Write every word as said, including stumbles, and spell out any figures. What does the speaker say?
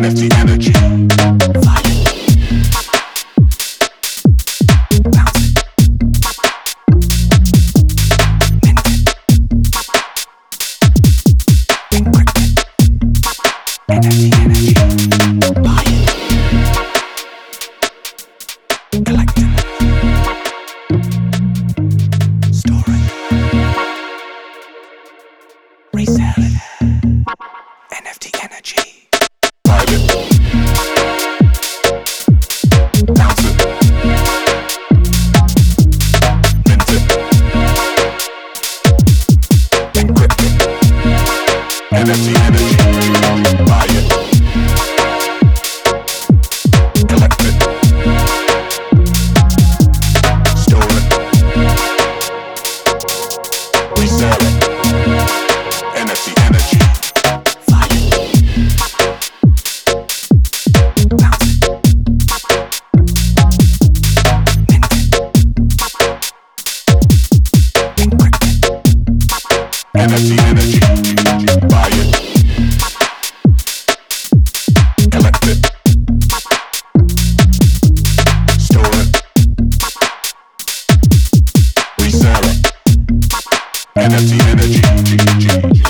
N F T energy. N F T energy. Buy it. Collect it. Store it. Resell it. N F T energy. Buy it. Bounce it. Mint it. Encrypt it. N F T energy. Buy it. Collect it. Store it. Resell it. N F T energy. Buy it. Bounce it. Mint it. Encrypt it. N F T energy. Buy it. Collect it. Store it. Resell it. N F T energy.